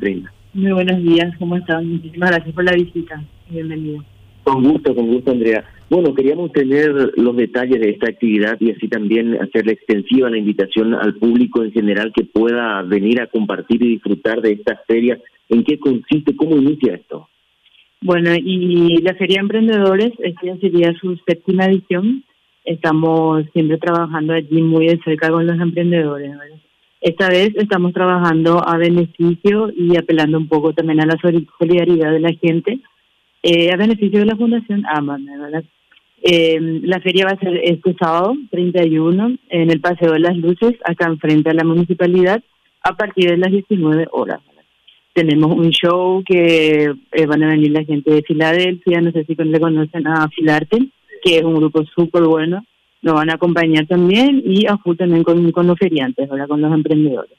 19:30. Muy buenos días, ¿cómo están? Muchísimas gracias por la visita. Bienvenido. Con gusto, Andrea. Bueno, queríamos tener los detalles de esta actividad y así también hacerle extensiva la invitación al público en general que pueda venir a compartir y disfrutar de esta feria. ¿En qué consiste? ¿Cómo inicia esto? Bueno, y la Feria de Emprendedores, esta ya sería su 7ª edición. Estamos siempre trabajando allí muy de cerca con los emprendedores, ¿verdad? Esta vez estamos trabajando a beneficio y apelando un poco también a la solidaridad de la gente, a beneficio de la Fundación Ámame, ¿verdad? La feria va a ser este sábado 31 en el Paseo de las Luces, acá enfrente a la municipalidad, a partir de las 19 horas. ¿Verdad? Tenemos un show que van a venir la gente de Filadelfia, no sé si le conocen a Filarte, que es un grupo súper bueno. Nos van a acompañar también y a full también con los feriantes, ¿verdad? Con los emprendedores.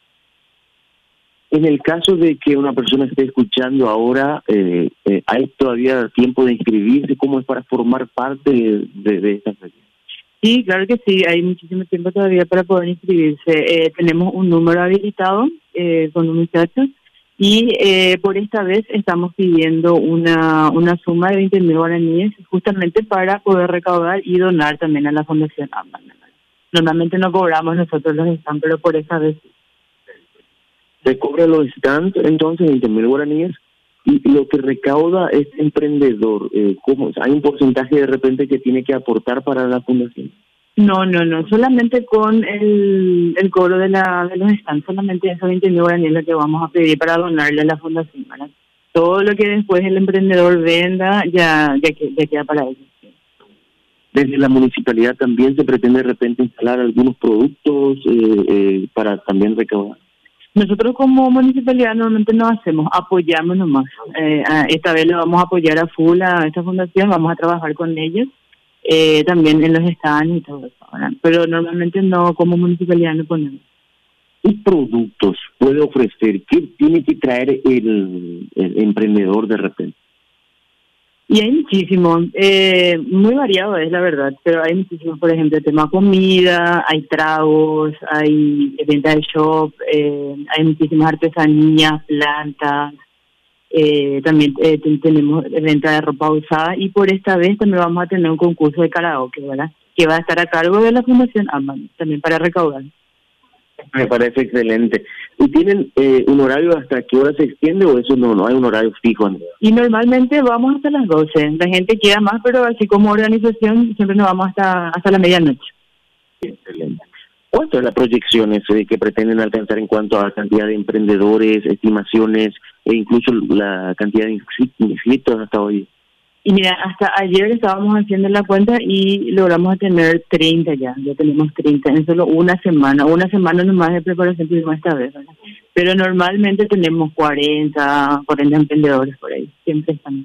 En el caso de que una persona esté escuchando ahora, ¿hay todavía tiempo de inscribirse? ¿Cómo es para formar parte de esta feria? Sí, claro que sí, hay muchísimo tiempo todavía para poder inscribirse. Tenemos un número habilitado con un muchacho y por esta vez estamos pidiendo una suma de 20.000 guaraníes justamente para poder recaudar y donar también a la Fundación Ámame. Normalmente no cobramos nosotros los stands, pero por esta vez sí. Se cobra los stands, entonces, 20.000 guaraníes, y lo que recauda es emprendedor. ¿Cómo? ¿Hay un porcentaje de repente que tiene que aportar para la fundación? No, solamente con el cobro de los stands, solamente esos 20.000 guaraníes lo que vamos a pedir para donarle a la fundación, ¿verdad? Todo lo que después el emprendedor venda ya queda para ellos. Desde la municipalidad también se pretende de repente instalar algunos productos para también recaudar. Nosotros como municipalidad normalmente no hacemos, apoyamos nomás. Esta vez le vamos a apoyar a full a esta fundación, vamos a trabajar con ellos, también en los stands y todo eso, ¿verdad? Pero normalmente no, como municipalidad no ponemos. ¿Qué productos puede ofrecer? ¿Qué tiene que traer el emprendedor de repente? Y hay muchísimo, muy variado es la verdad, pero hay muchísimo, por ejemplo, tema comida, hay tragos, hay venta de shop, hay muchísimas artesanías, plantas, también tenemos venta de ropa usada y por esta vez también vamos a tener un concurso de karaoke, ¿verdad? Que va a estar a cargo de la Fundación Ámame, también para recaudar. Me parece excelente. ¿Y tienen un horario hasta qué hora se extiende o eso no hay un horario fijo, Andrea? Y normalmente vamos hasta las 12. La gente queda más, pero así como organización siempre nos vamos hasta la medianoche. Excelente. ¿Cuántas son las proyecciones que pretenden alcanzar en cuanto a cantidad de emprendedores, estimaciones e incluso la cantidad de inscritos hasta hoy? Y mira, hasta ayer estábamos haciendo la cuenta y logramos tener 30 ya tenemos 30 en solo una semana nomás de preparación tuvimos esta vez, ¿verdad? Pero normalmente tenemos 40 emprendedores por ahí, siempre están.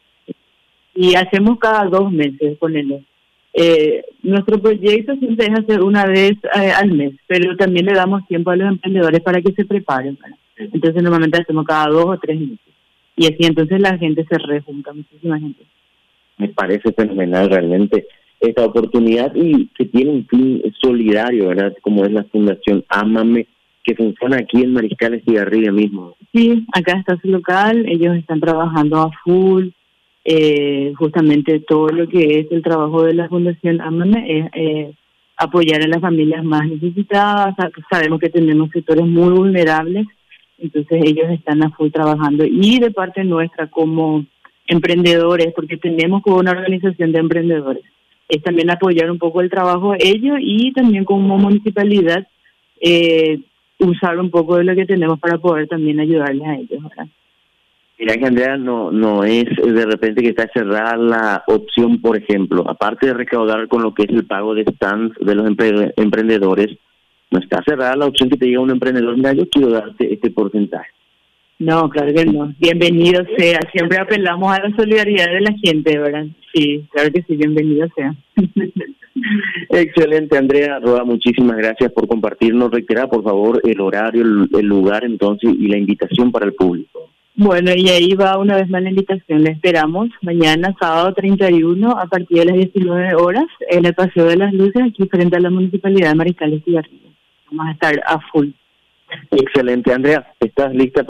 Y hacemos cada 2 meses, ponele. Nuestro proyecto siempre es hacer una vez al mes, pero también le damos tiempo a los emprendedores para que se preparen, ¿verdad? Entonces normalmente hacemos cada 2 o 3 meses. Y así entonces la gente se rejunta, muchísima gente. Me parece fenomenal realmente esta oportunidad y que tiene un fin solidario, ¿verdad? Como es la Fundación Ámame, que funciona aquí en Mariscal Estigarribia mismo. Sí, acá está su local, ellos están trabajando a full. Justamente todo lo que es el trabajo de la Fundación Ámame es apoyar a las familias más necesitadas. Sabemos que tenemos sectores muy vulnerables, entonces ellos están a full trabajando y de parte nuestra como emprendedores, porque tenemos como una organización de emprendedores, es también apoyar un poco el trabajo de ellos y también como municipalidad usar un poco de lo que tenemos para poder también ayudarles a ellos, ¿verdad? Mira que Andrea, no es de repente que está cerrada la opción, por ejemplo, aparte de recaudar con lo que es el pago de stands de los emprendedores, no está cerrada la opción que te diga un emprendedor, mira, yo quiero darte este porcentaje. No, claro que no. Bienvenido sea. Siempre apelamos a la solidaridad de la gente, ¿verdad? Sí, claro que sí, bienvenido sea. Excelente, Andrea Roa, muchísimas gracias por compartirnos. Reitera, por favor, el horario, el lugar, entonces, y la invitación para el público. Bueno, y ahí va una vez más la invitación. Le esperamos mañana, sábado 31, a partir de las 19 horas, en el Paseo de las Luces, aquí frente a la Municipalidad de Mariscal Estigarribia. Vamos a estar a full. Excelente, Andrea. ¿Estás lista?